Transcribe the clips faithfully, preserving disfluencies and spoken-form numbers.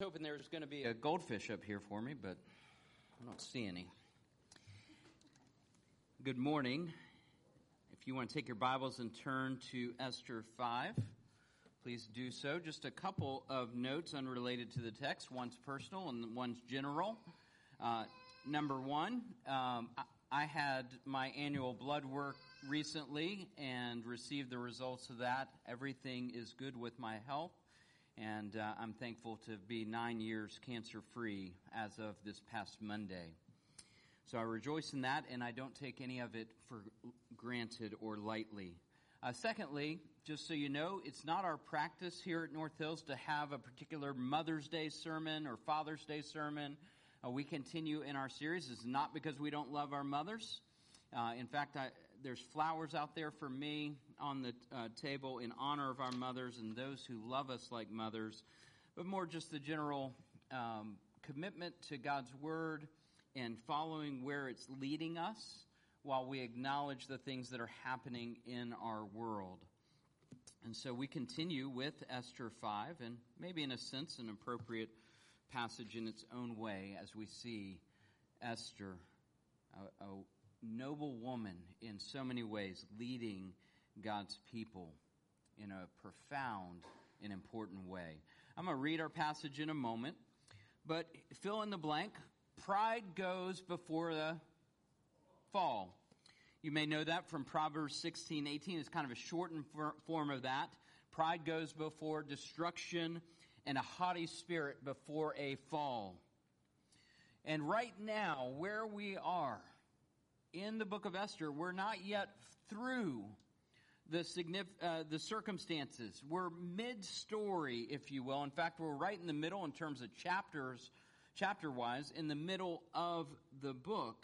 hoping there was going to be a goldfish up here for me, but I don't see any. Good morning. If you want to take your Bibles and turn to Esther five, please do so. Just a couple of notes unrelated to the text. One's personal and one's general. Uh, number one, um, I, I had my annual blood work recently and received the results of that. Everything is good with my health. And uh, I'm thankful to be nine years cancer-free as of this past Monday. So I rejoice in that, and I don't take any of it for granted or lightly. Uh, secondly, just so you know, it's not our practice here at North Hills to have a particular Mother's Day sermon or Father's Day sermon. Uh, we continue in our series. It's not because we don't love our mothers. Uh, in fact, I, there's flowers out there for me on the uh, table in honor of our mothers and those who love us like mothers, but more just the general um, commitment to God's Word and following where it's leading us while we acknowledge the things that are happening in our world. And so we continue with Esther five, and maybe in a sense an appropriate passage in its own way as we see Esther, a, a noble woman in so many ways, leading God's people in a profound and important way. I'm going to read our passage in a moment, but fill in the blank. Pride goes before the fall. You may know that from Proverbs sixteen eighteen. It's kind of a shortened form of that. Pride goes before destruction, and a haughty spirit before a fall. And right now, where we are in the book of Esther, we're not yet through the signif- uh, the circumstances. We're mid-story, if you will. In fact, we're right in the middle in terms of chapters, chapter-wise, in the middle of the book.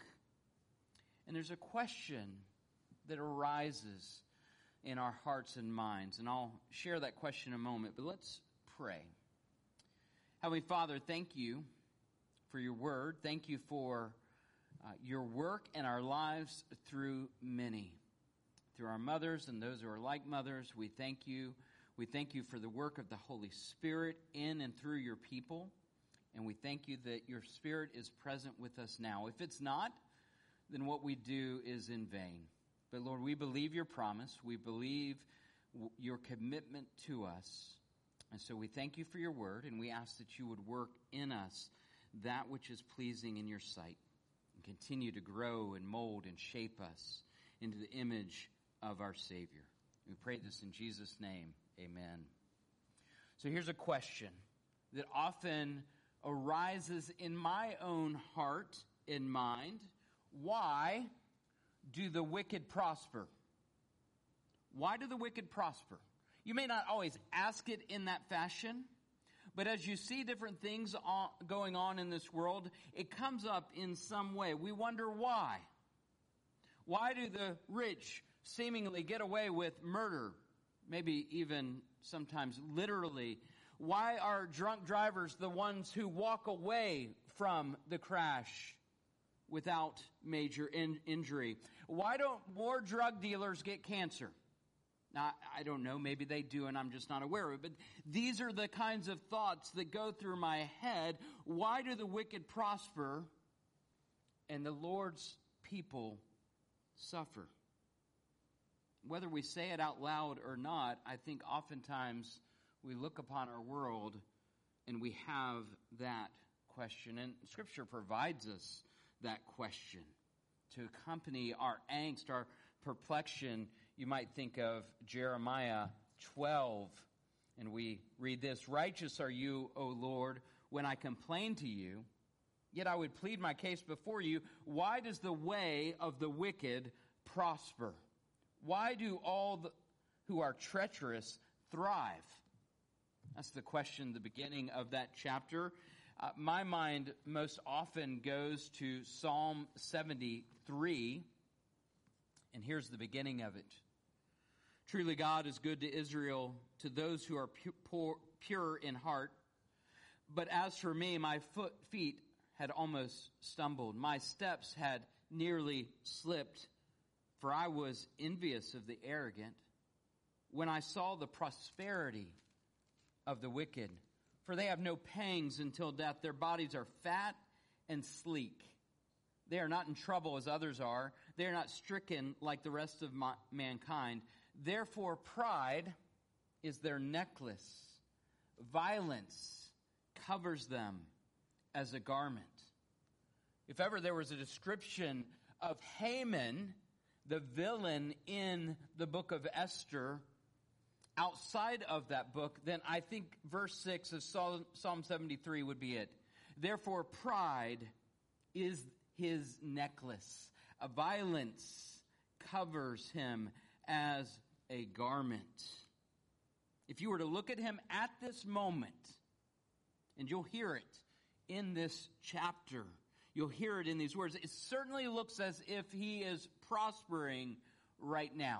And there's a question that arises in our hearts and minds. And I'll share that question in a moment, but let's pray. Heavenly Father, thank you for your word. Thank you for Uh, your work in our lives through many, through our mothers and those who are like mothers. We thank you. We thank you for the work of the Holy Spirit in and through your people. And we thank you that your Spirit is present with us now. If it's not, then what we do is in vain. But Lord, we believe your promise. We believe w- your commitment to us. And so we thank you for your word, and we ask that you would work in us that which is pleasing in your sight, and continue to grow and mold and shape us into the image of our Savior. We pray this in Jesus' name. Amen. So here's a question that often arises in my own heart and mind. Why do the wicked prosper? Why do the wicked prosper? You may not always ask it in that fashion, but as you see different things going on in this world, it comes up in some way. We wonder why. Why do the rich seemingly get away with murder? Maybe even sometimes literally. Why are drunk drivers the ones who walk away from the crash without major in- injury? Why don't more drug dealers get cancer? Now, I don't know, maybe they do and I'm just not aware of it, but these are the kinds of thoughts that go through my head. Why do the wicked prosper and the Lord's people suffer? Whether we say it out loud or not, I think oftentimes we look upon our world and we have that question. And Scripture provides us that question to accompany our angst, our perplexion. You might think of Jeremiah twelve, and we read this: "Righteous are you, O Lord, when I complain to you, yet I would plead my case before you. Why does the way of the wicked prosper? Why do all the, who are treacherous thrive?" That's the question, the beginning of that chapter. Uh, my mind most often goes to Psalm seventy-three, and here's the beginning of it. "Truly God is good to Israel, to those who are pu- pure in heart. But as for me, my foot, feet had almost stumbled. My steps had nearly slipped, for I was envious of the arrogant when I saw the prosperity of the wicked. For they have no pangs until death. Their bodies are fat and sleek. They are not in trouble as others are. They are not stricken like the rest of ma- mankind. Therefore, pride is their necklace. Violence covers them as a garment. If ever there was a description of Haman, the villain in the book of Esther, outside of that book, then I think verse six of Psalm seventy-three would be it. Therefore, pride is his necklace. A violence covers him as a garment. If you were to look at him at this moment, and you'll hear it in this chapter, you'll hear it in these words, it certainly looks as if he is prospering right now.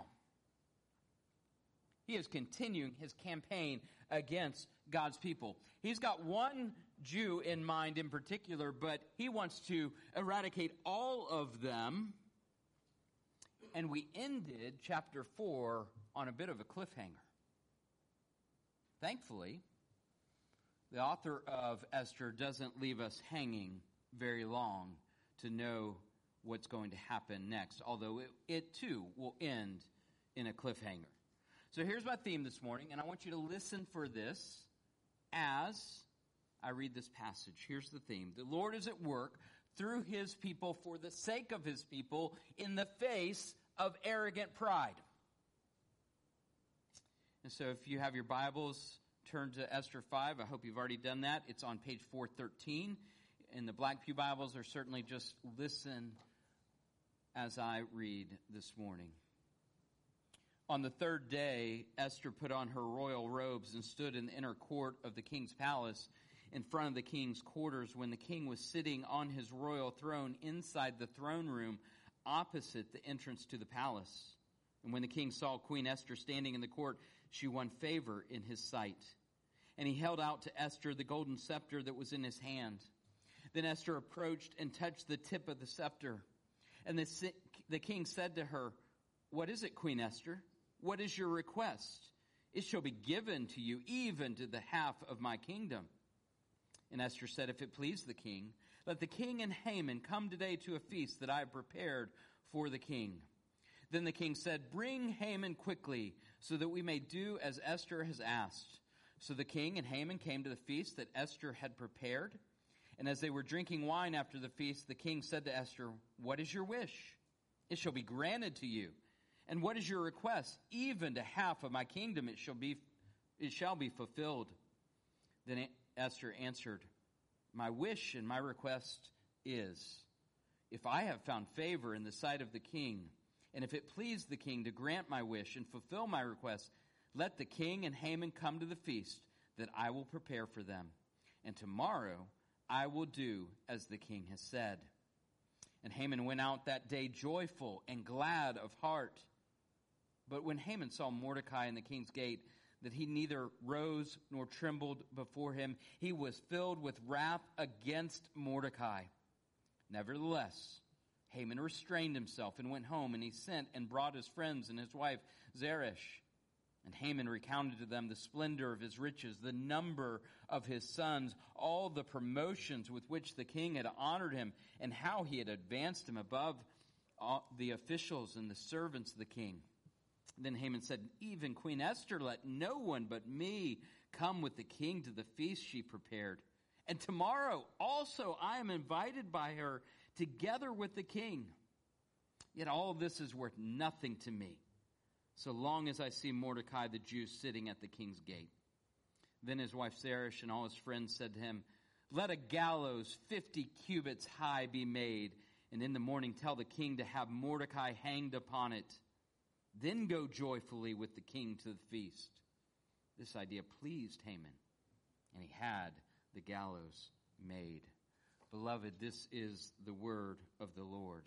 He is continuing his campaign against God's people. He's got one Jew in mind in particular, but he wants to eradicate all of them. And we ended chapter four on a bit of a cliffhanger. Thankfully, the author of Esther doesn't leave us hanging very long to know what's going to happen next, although it, it too will end in a cliffhanger. So here's my theme this morning, and I want you to listen for this as I read this passage. Here's the theme. The Lord is at work through his people for the sake of his people in the face of arrogant pride. And so if you have your Bibles, turn to Esther five. I hope you've already done that. It's on page four thirteen. In the Black Pew Bibles, or certainly just listen as I read this morning. On the third day, Esther put on her royal robes and stood in the inner court of the king's palace in front of the king's quarters when the king was sitting on his royal throne inside the throne room opposite the entrance to the palace. And when the king saw Queen Esther standing in the court, she won favor in his sight. And he held out to Esther the golden scepter that was in his hand. Then Esther approached and touched the tip of the scepter. And the, the king said to her, "What is it, Queen Esther? What is your request? It shall be given to you, even to the half of my kingdom." And Esther said, "If it please the king, let the king and Haman come today to a feast that I have prepared for the king." Then the king said, "Bring Haman quickly, so that we may do as Esther has asked." So the king and Haman came to the feast that Esther had prepared. And as they were drinking wine after the feast, the king said to Esther, "What is your wish? It shall be granted to you. And what is your request? Even to half of my kingdom it shall be, it shall be fulfilled." Then Esther answered, "My wish and my request is, if I have found favor in the sight of the king, and if it please the king to grant my wish and fulfill my request, let the king and Haman come to the feast that I will prepare for them. And tomorrow I will do as the king has said." And Haman went out that day joyful and glad of heart. But when Haman saw Mordecai in the king's gate, that he neither rose nor trembled before him, he was filled with wrath against Mordecai. Nevertheless, Haman restrained himself and went home, and he sent and brought his friends and his wife Zeresh. And Haman recounted to them the splendor of his riches, the number of his sons, all the promotions with which the king had honored him, and how he had advanced him above the officials and the servants of the king. Then Haman said, "Even Queen Esther, let no one but me come with the king to the feast she prepared. And tomorrow also I am invited by her together with the king. Yet all of this is worth nothing to me, so long as I see Mordecai the Jew sitting at the king's gate." Then his wife Zeresh and all his friends said to him, "Let a gallows fifty cubits high be made, and in the morning tell the king to have Mordecai hanged upon it. Then go joyfully with the king to the feast." This idea pleased Haman, and he had the gallows made. Beloved, this is the word of the Lord.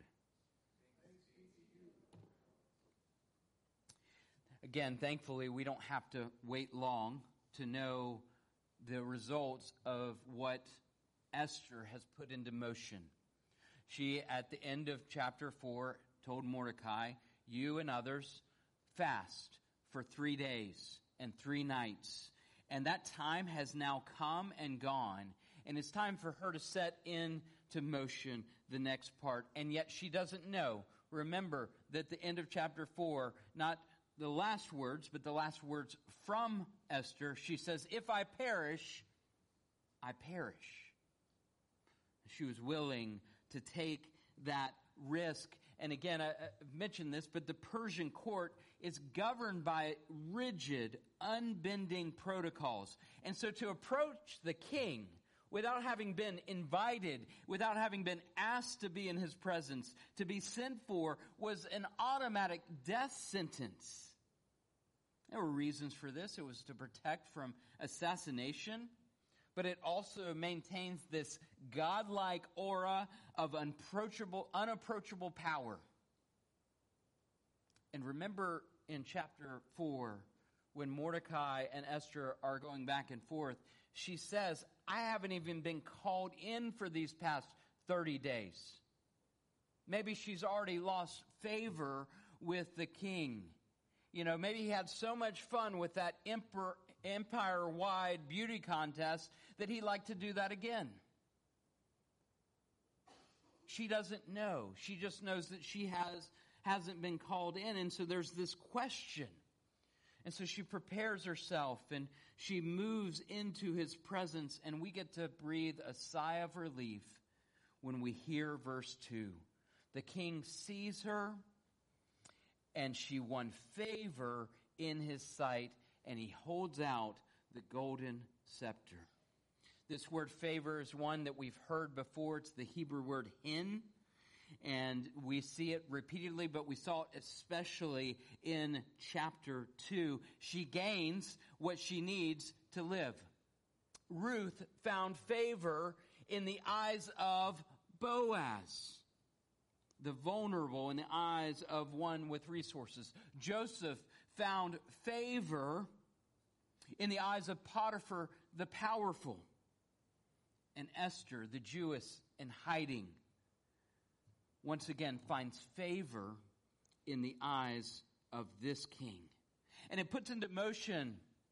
Again, thankfully, we don't have to wait long to know the results of what Esther has put into motion. She, at the end of chapter four, told Mordecai, "You and others fast for three days and three nights, And that time has now come and gone. And it's time for her to set into motion the next part. And yet she doesn't know. Remember that at the end of chapter four, not the last words, but the last words from Esther, she says, if I perish, I perish. She was willing to take that risk. And again, I, I mentioned this, but the Persian court is governed by rigid, unbending protocols. And so to approach the king without having been invited, without having been asked to be in his presence, to be sent for, was an automatic death sentence. There were reasons for this. It was to protect from assassination, but it also maintains this godlike aura of unapproachable, unapproachable power. And remember in chapter four, when Mordecai and Esther are going back and forth, she says, I haven't even been called in for these past thirty days. Maybe she's already lost favor with the king. You know, maybe he had so much fun with that emperor, empire-wide beauty contest that he'd like to do that again. She doesn't know. She just knows that she has, hasn't been called in. And so there's this question. And so she prepares herself and she moves into his presence. And we get to breathe a sigh of relief when we hear verse two. The king sees her and she won favor in his sight, and he holds out the golden scepter. This word favor is one that we've heard before. It's the Hebrew word hin, and we see it repeatedly, but we saw it especially in chapter two. She gains what she needs to live. Ruth found favor in the eyes of Boaz, the vulnerable, in the eyes of one with resources. Joseph found favor in the eyes of Potiphar, the powerful. And Esther, the Jewess in hiding, once again finds favor in the eyes of this king. And it puts into motion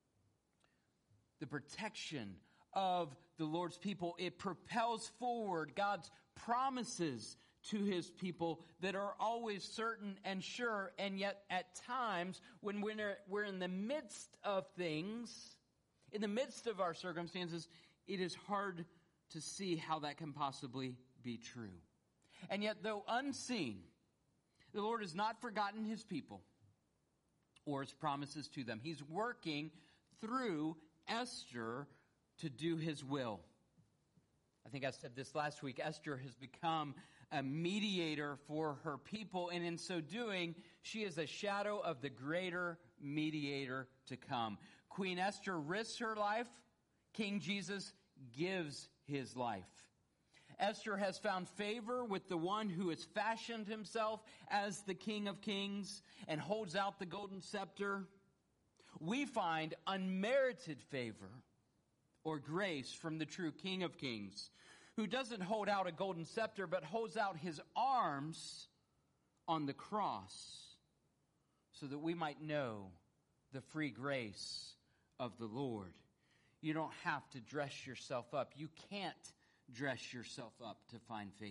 the protection of the Lord's people. It propels forward God's promises to his people that are always certain and sure, and yet at times when we're, we're in the midst of things, in the midst of our circumstances, it is hard to see how that can possibly be true. And yet, though unseen, the Lord has not forgotten his people or his promises to them. He's working through Esther to do his will. I think I said this last week. Esther has become a mediator for her people, and in so doing, she is a shadow of the greater mediator to come. Queen Esther risks her life. King Jesus gives his life. Esther has found favor with the one who has fashioned himself as the King of Kings and holds out the golden scepter. We find unmerited favor or grace from the true King of Kings, who doesn't hold out a golden scepter, but holds out his arms on the cross so that we might know the free grace of the Lord. You don't have to dress yourself up. You can't dress yourself up to find favor.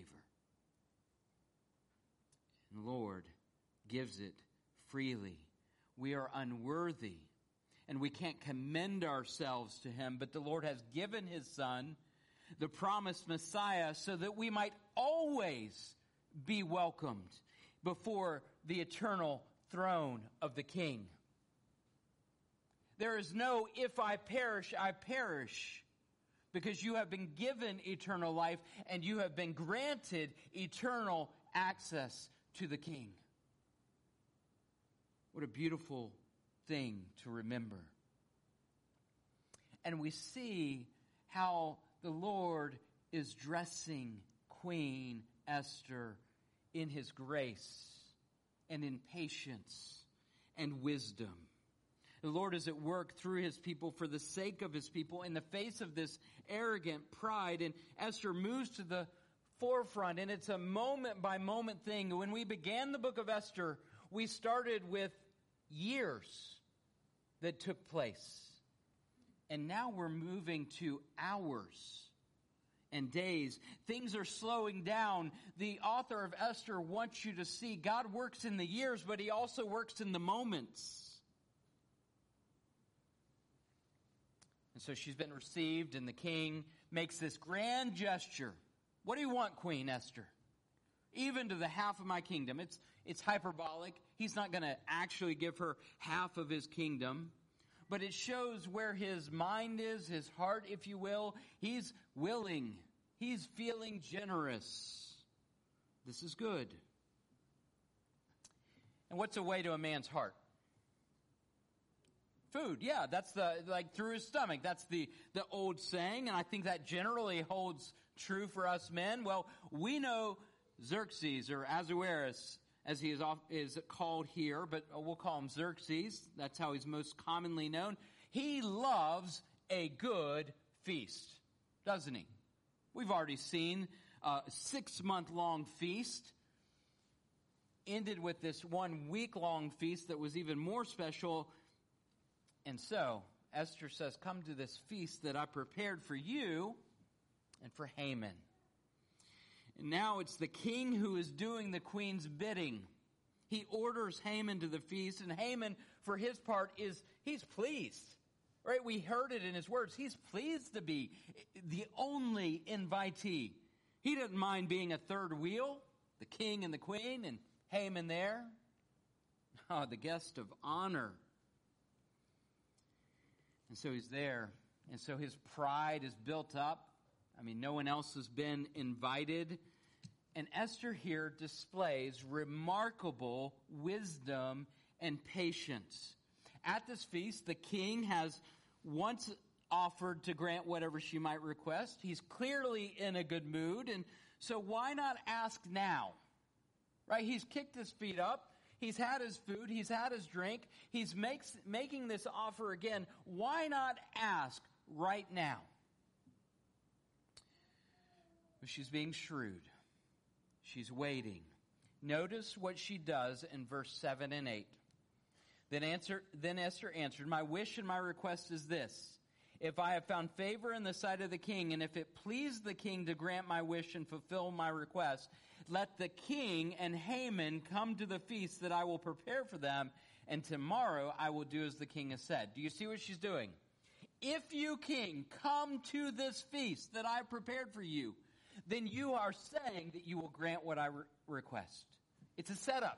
And the Lord gives it freely. We are unworthy, and we can't commend ourselves to him, but the Lord has given his Son, the promised Messiah, so that we might always be welcomed before the eternal throne of the King. There is no, if I perish, I perish, because you have been given eternal life and you have been granted eternal access to the King. What a beautiful thing to remember. And we see how the Lord is dressing Queen Esther in his grace and in patience and wisdom. The Lord is at work through his people for the sake of his people in the face of this arrogant pride. And Esther moves to the forefront, and it's a moment-by-moment thing. When we began the book of Esther, we started with years that took place. And now we're moving to hours and days. Things are slowing down. The author of Esther wants you to see God works in the years, but he also works in the moments. And so she's been received, and the king makes this grand gesture. What do you want, Queen Esther? Even to the half of my kingdom. It's, it's hyperbolic. He's not going to actually give her half of his kingdom. But it shows where his mind is, his heart, if you will. He's willing. He's feeling generous. This is good. And what's a way to a man's heart? Food. Yeah, that's the, like through his stomach. That's the, the old saying. And I think that generally holds true for us men. Well, we know Xerxes, or Ahasuerus, as he is, off, is called here, but we'll call him Xerxes. That's how he's most commonly known. He loves a good feast, doesn't he? We've already seen a six-month-long feast ended with this one week-long feast that was even more special. And so Esther says, come to this feast that I prepared for you and for Haman. And now it's the king who is doing the queen's bidding. He orders Haman to the feast, and Haman, for his part, is he's pleased. Right? We heard it in his words. He's pleased to be the only invitee. He doesn't mind being a third wheel, the king and the queen, and Haman there. Oh, the guest of honor. And so he's there. And so his pride is built up. I mean, no one else has been invited. And Esther here displays remarkable wisdom and patience. At this feast, the king has once offered to grant whatever she might request. He's clearly in a good mood. And so why not ask now? Right? He's kicked his feet up. He's had his food. He's had his drink. He's makes, making this offer again. Why not ask right now? She's being shrewd. She's waiting. Notice what she does in verse seven and eight. Then, answer, then Esther answered, my wish and my request is this. If I have found favor in the sight of the king, and if it please the king to grant my wish and fulfill my request, let the king and Haman come to the feast that I will prepare for them, and tomorrow I will do as the king has said. Do you see what she's doing? If you, king, come to this feast that I prepared for you, then you are saying that you will grant what I re- request. It's a setup.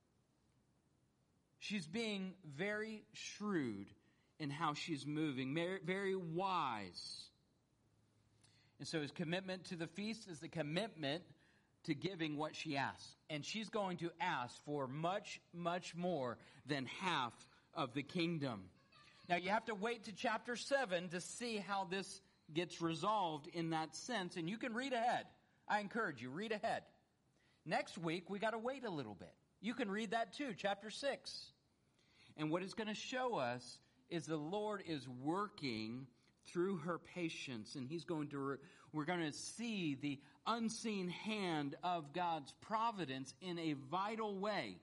She's being very shrewd in how she's moving, very, very wise. And so his commitment to the feast is the commitment to giving what she asks. And she's going to ask for much, much more than half of the kingdom. Now you have to wait to chapter seven to see how this gets resolved in that sense. And you can read ahead. I encourage you, read ahead. Next week, we got to wait a little bit. You can read that too, chapter six. And what it's going to show us is the Lord is working through her patience. And he's going to, re- we're going to see the unseen hand of God's providence in a vital way.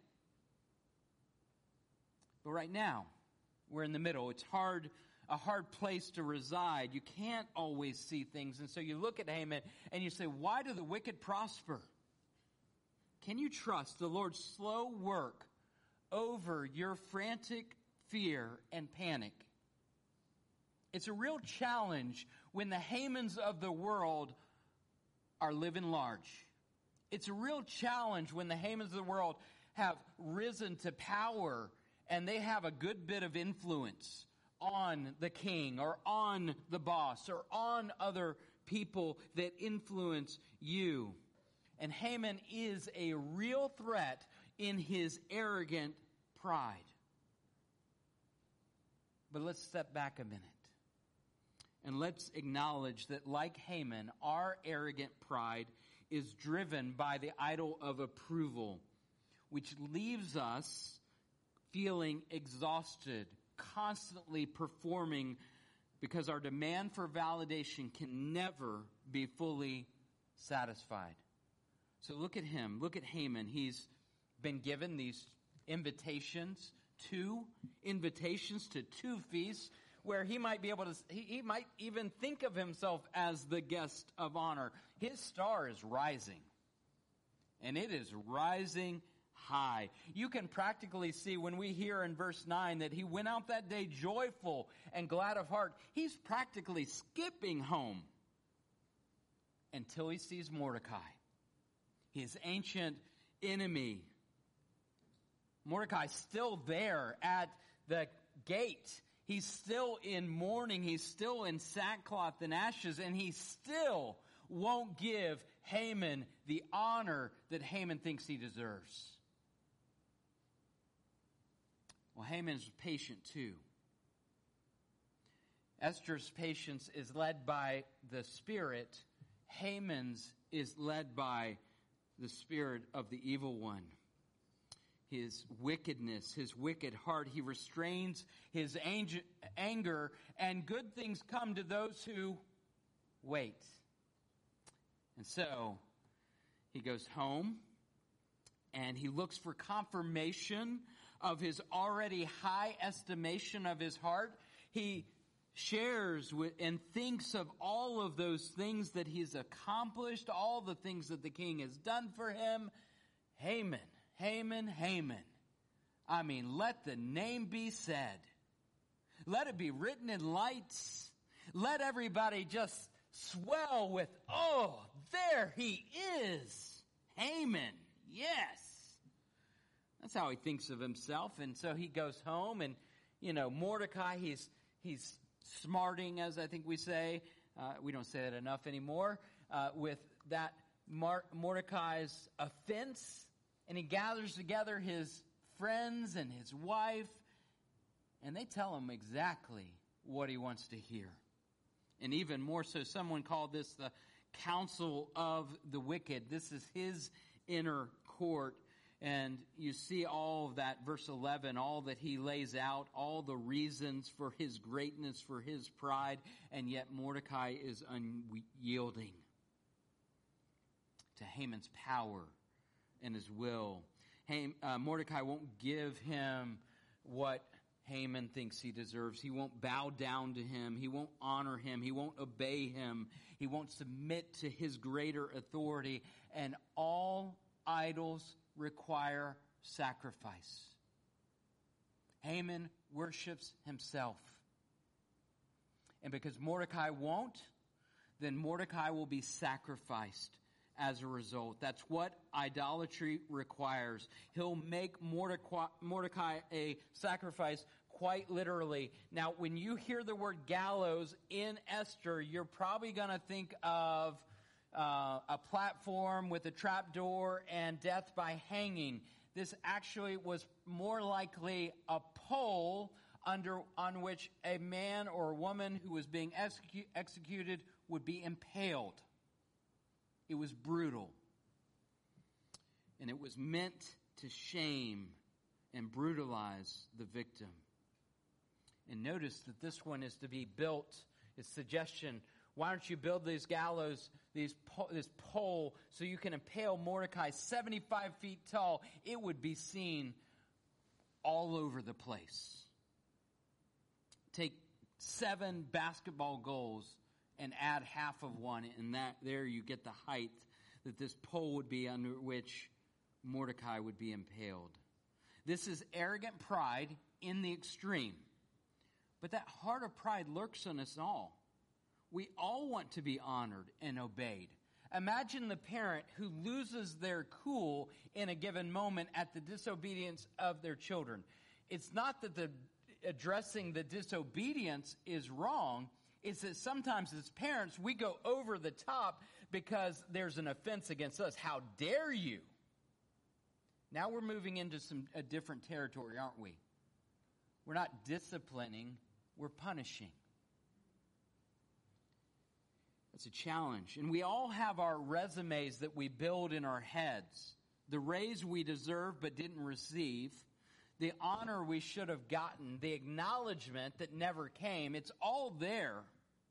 But right now, we're in the middle. It's hard A hard place to reside. You can't always see things. And so you look at Haman and you say, why do the wicked prosper? Can you trust the Lord's slow work over your frantic fear and panic? It's a real challenge when the Hamans of the world are living large. It's a real challenge when the Hamans of the world have risen to power and they have a good bit of influence on the king or on the boss or on other people that influence you. And Haman is a real threat in his arrogant pride. But let's step back a minute. And let's acknowledge that like Haman, our arrogant pride is driven by the idol of approval, which leaves us feeling exhausted, constantly performing, because our demand for validation can never be fully satisfied. So look at him. Look at Haman. He's been given these invitations, two invitations to two feasts, where he might be able to, he, he might even think of himself as the guest of honor. His star is rising. And it is rising high. You can practically see when we hear in verse nine that he went out that day joyful and glad of heart. He's practically skipping home until he sees Mordecai, his ancient enemy. Mordecai's still there at the gate. He's still in mourning. He's still in sackcloth and ashes, and he still won't give Haman the honor that Haman thinks he deserves. Well, Haman's patient too. Esther's patience is led by the Spirit. Haman's is led by the spirit of the evil one. His wickedness, his wicked heart, he restrains his ang- anger, and good things come to those who wait. And so, he goes home, and he looks for confirmation of his already high estimation of his heart. He shares with and thinks of all of those things that he's accomplished, all the things that the king has done for him. Haman, Haman, Haman. I mean, let the name be said. Let it be written in lights. Let everybody just swell with, oh, there he is. Haman, yes. That's how he thinks of himself. And so he goes home, and, you know, Mordecai, he's he's smarting, as I think we say. Uh, we don't say that enough anymore. Uh, with that Mar- Mordecai's offense, and he gathers together his friends and his wife, and they tell him exactly what he wants to hear. And even more so, someone called this the council of the wicked. This is his inner court. And you see all of that, verse eleven, all that he lays out, all the reasons for his greatness, for his pride, and yet Mordecai is unyielding to Haman's power and his will. Ham, uh, Mordecai won't give him what Haman thinks he deserves. He won't bow down to him. He won't honor him. He won't obey him. He won't submit to his greater authority. And all idols require sacrifice. Haman worships himself. And because Mordecai won't, then Mordecai will be sacrificed as a result. That's what idolatry requires. He'll make Mordecai, Mordecai a sacrifice quite literally. Now, when you hear the word gallows in Esther, you're probably going to think of Uh, a platform with a trap door and death by hanging. This actually was more likely a pole under on which a man or a woman who was being execu- executed would be impaled. It was brutal. And it was meant to shame and brutalize the victim. And notice that this one is to be built, its suggestion, why don't you build these gallows, these po- this pole, so you can impale Mordecai seventy-five feet tall? It would be seen all over the place. Take seven basketball goals and add half of one, and that there you get the height that this pole would be under which Mordecai would be impaled. This is arrogant pride in the extreme. But that heart of pride lurks in us all. We all want to be honored and obeyed. Imagine the parent who loses their cool in a given moment at the disobedience of their children. It's not that the addressing the disobedience is wrong. It's that sometimes as parents, we go over the top because there's an offense against us. How dare you? Now we're moving into some a different territory, aren't we? We're not disciplining, we're punishing. It's a challenge. And we all have our resumes that we build in our heads. The raise we deserve but didn't receive. The honor we should have gotten. The acknowledgement that never came. It's all there.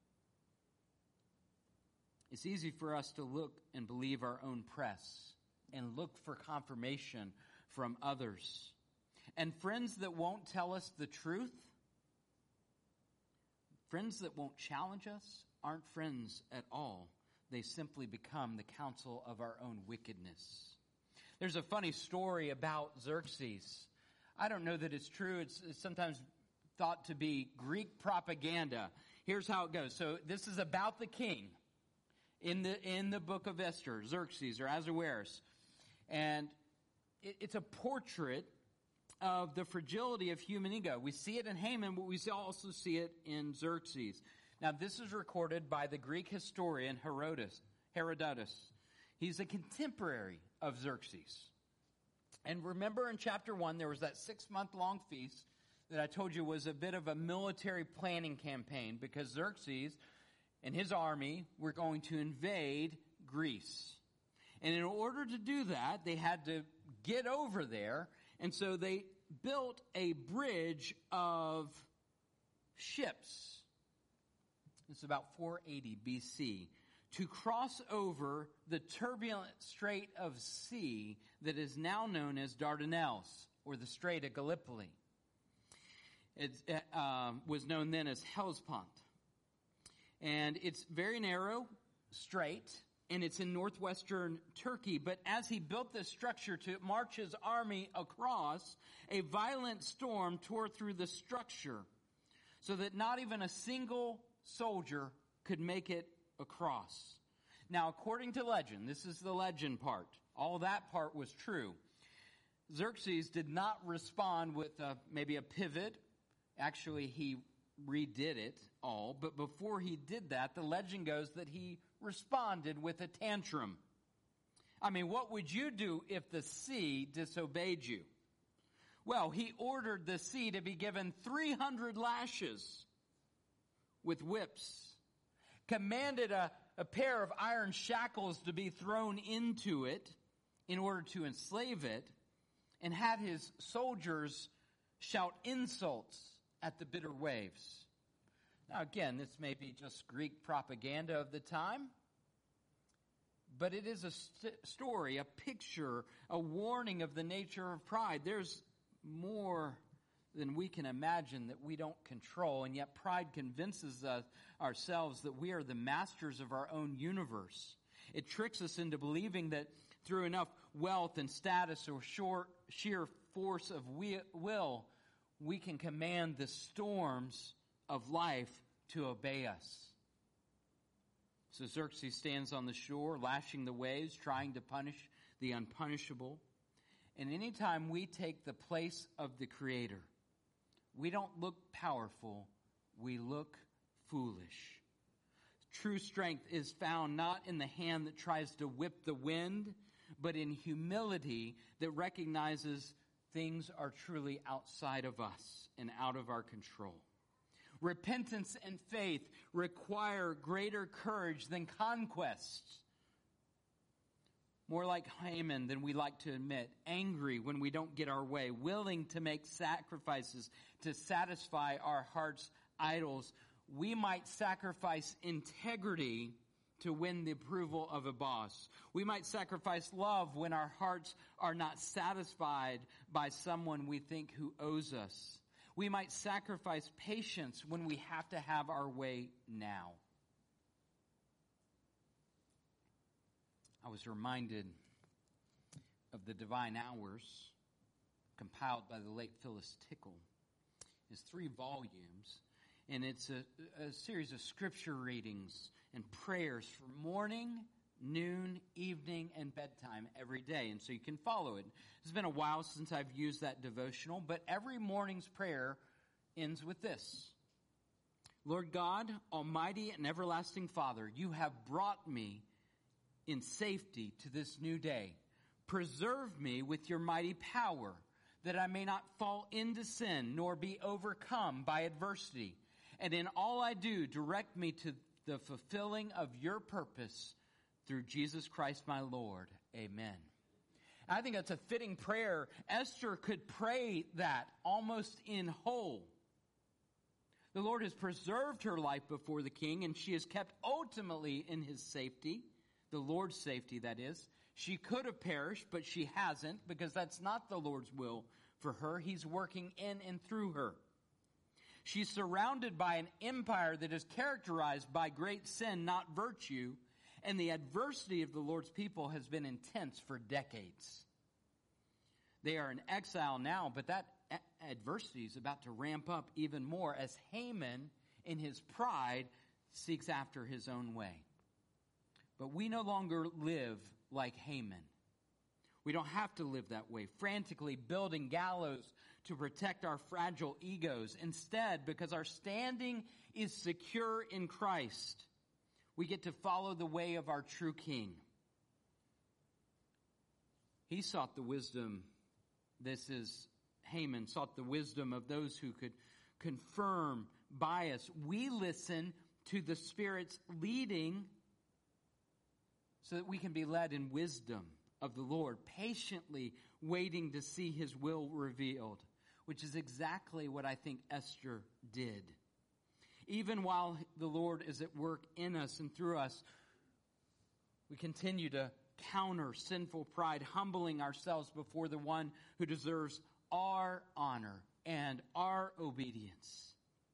It's easy for us to look and believe our own press and look for confirmation from others. And friends that won't tell us the truth, Friends that won't challenge us aren't friends at all. They simply become the counsel of our own wickedness. There's a funny story about Xerxes. I don't know that it's true. It's, it's sometimes thought to be Greek propaganda. Here's how it goes. So this is about the king in the in the book of Esther, Xerxes or Ahasuerus. And it, it's a portrait of the fragility of human ego. We see it in Haman, but we also see it in Xerxes. Now, this is recorded by the Greek historian Herodotus. Herodotus. He's a contemporary of Xerxes. And remember in chapter one, there was that six-month-long feast that I told you was a bit of a military planning campaign because Xerxes and his army were going to invade Greece. And in order to do that, they had to get over there. And so they built a bridge of ships. It's about four eighty B C, to cross over the turbulent Strait of Sea that is now known as Dardanelles, or the Strait of Gallipoli. It uh, was known then as Hellespont. And it's very narrow, straight, and it's in northwestern Turkey. But as he built this structure to march his army across, a violent storm tore through the structure so that not even a single soldier could make it across. Now, according to legend, this is the legend part. All that part was true. Xerxes did not respond with a, maybe a pivot. Actually, he redid it all. But before he did that, the legend goes that he responded with a tantrum. I mean, what would you do if the sea disobeyed you? Well, he ordered the sea to be given three hundred lashes with whips, commanded a, a pair of iron shackles to be thrown into it in order to enslave it, and had his soldiers shout insults at the bitter waves. Now again, this may be just Greek propaganda of the time, but it is a st- story, a picture, a warning of the nature of pride. There's more than we can imagine that we don't control, and yet pride convinces us ourselves that we are the masters of our own universe. It tricks us into believing that through enough wealth and status or short, sheer force of we, will, we can command the storms of life to obey us. So Xerxes stands on the shore, lashing the waves, trying to punish the unpunishable. And anytime we take the place of the Creator, we don't look powerful, we look foolish. True strength is found not in the hand that tries to whip the wind, but in humility that recognizes things are truly outside of us and out of our control. Repentance and faith require greater courage than conquest. More like Haman than we like to admit, angry when we don't get our way, willing to make sacrifices to satisfy our heart's idols. We might sacrifice integrity to win the approval of a boss. We might sacrifice love when our hearts are not satisfied by someone we think who owes us. We might sacrifice patience when we have to have our way now. I was reminded of the Divine Hours, compiled by the late Phyllis Tickle. It's three volumes, and it's a, a series of scripture readings and prayers for morning, noon, evening, and bedtime every day. And so you can follow it. It's been a while since I've used that devotional, but every morning's prayer ends with this. Lord God, Almighty and everlasting Father, you have brought me in safety to this new day. Preserve me with your mighty power, that I may not fall into sin, nor be overcome by adversity. And in all I do, direct me to the fulfilling of your purpose through Jesus Christ my Lord. Amen. I think that's a fitting prayer. Esther could pray that almost in whole. The Lord has preserved her life before the king, and she is kept ultimately in his safety. The Lord's safety, that is. She could have perished, but she hasn't, because that's not the Lord's will for her. He's working in and through her. She's surrounded by an empire that is characterized by great sin, not virtue, and the adversity of the Lord's people has been intense for decades. They are in exile now, but that a- adversity is about to ramp up even more as Haman, in his pride, seeks after his own way. But we no longer live like Haman. We don't have to live that way, frantically building gallows to protect our fragile egos. Instead, because our standing is secure in Christ, we get to follow the way of our true King. He sought the wisdom, this is Haman, sought the wisdom of those who could confirm bias. We listen to the Spirit's leading so that we can be led in wisdom of the Lord, patiently waiting to see his will revealed, which is exactly what I think Esther did. Even while the Lord is at work in us and through us, we continue to counter sinful pride, humbling ourselves before the one who deserves our honor and our obedience.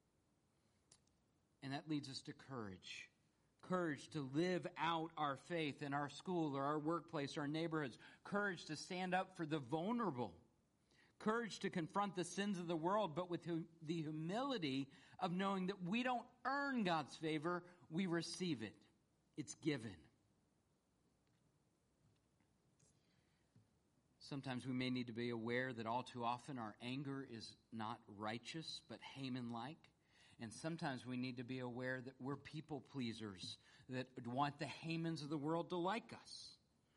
And that leads us to courage. Courage to live out our faith in our school or our workplace or our neighborhoods. Courage to stand up for the vulnerable. Courage to confront the sins of the world, but with the humility of knowing that we don't earn God's favor, we receive it. It's given. Sometimes we may need to be aware that all too often our anger is not righteous, but Haman-like. And sometimes we need to be aware that we're people pleasers that want the Hamans of the world to like us.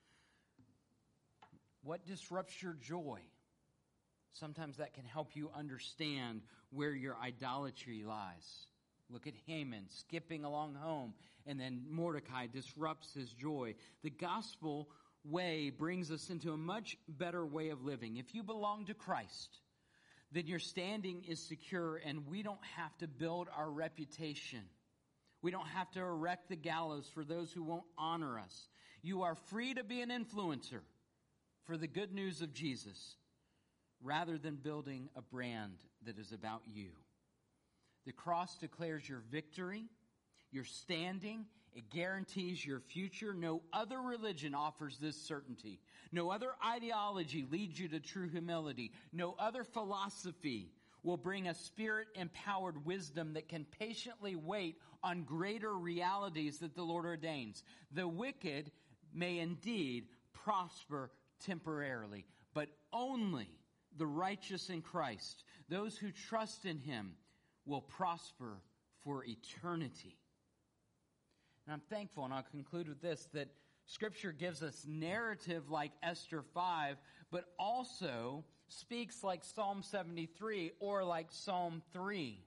What disrupts your joy? Sometimes that can help you understand where your idolatry lies. Look at Haman skipping along home, and then Mordecai disrupts his joy. The gospel way brings us into a much better way of living. If you belong to Christ, then your standing is secure, and we don't have to build our reputation. We don't have to erect the gallows for those who won't honor us. You are free to be an influencer for the good news of Jesus, rather than building a brand that is about you. The cross declares your victory, your standing. It guarantees your future. No other religion offers this certainty. No other ideology leads you to true humility. No other philosophy will bring a spirit-empowered wisdom that can patiently wait on greater realities that the Lord ordains. The wicked may indeed prosper temporarily, but only the righteous in Christ, those who trust in him, will prosper for eternity. And I'm thankful, and I'll conclude with this, that Scripture gives us narrative like Esther five, but also speaks like Psalm seventy-three or like Psalm three.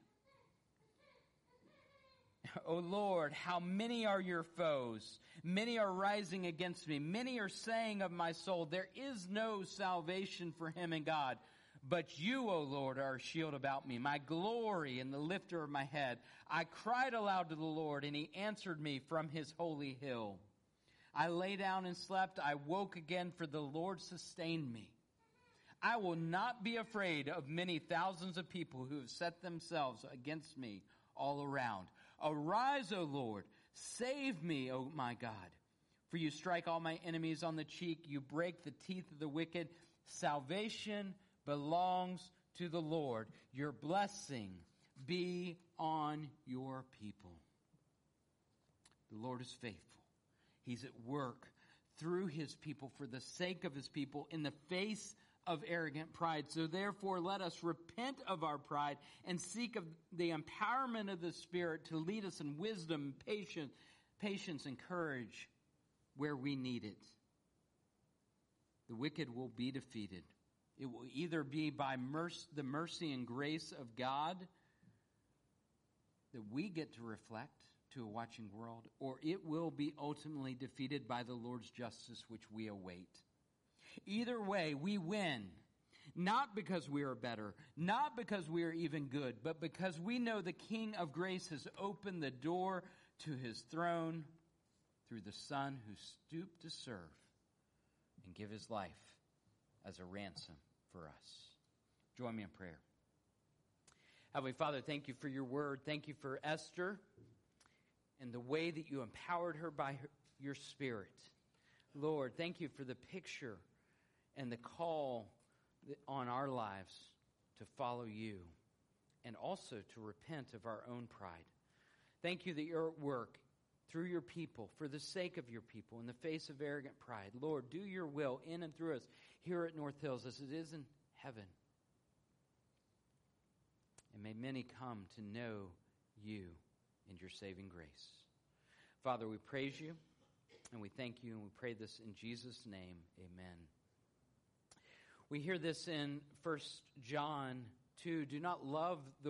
O Lord, how many are your foes? Many are rising against me. Many are saying of my soul, there is no salvation for him in God. But you, O Lord, are a shield about me, my glory and the lifter of my head. I cried aloud to the Lord, and he answered me from his holy hill. I lay down and slept. I woke again, for the Lord sustained me. I will not be afraid of many thousands of people who have set themselves against me all around. Arise, O Lord, save me, O my God. For you strike all my enemies on the cheek. You break the teeth of the wicked. Salvation belongs to the Lord. Your blessing be on your people. The Lord is faithful. He's at work through his people for the sake of his people in the face of arrogant pride. So therefore, let us repent of our pride and seek of the empowerment of the Spirit to lead us in wisdom, patience, patience, and courage where we need it. The wicked will be defeated. It will either be by mercy, the mercy and grace of God that we get to reflect to a watching world, or it will be ultimately defeated by the Lord's justice, which we await. Either way, we win, not because we are better, not because we are even good, but because we know the King of grace has opened the door to his throne through the Son who stooped to serve and give his life as a ransom for us. Join me in prayer. Heavenly Father, thank you for your word. Thank you for Esther and the way that you empowered her by her, your Spirit. Lord, thank you for the picture and the call on our lives to follow you and also to repent of our own pride. Thank you that you're at work through your people, for the sake of your people, in the face of arrogant pride. Lord, do your will in and through us here at North Hills as it is in heaven. And may many come to know you and your saving grace. Father, we praise you and we thank you and we pray this in Jesus' name. Amen. We hear this in First John two. Do not love the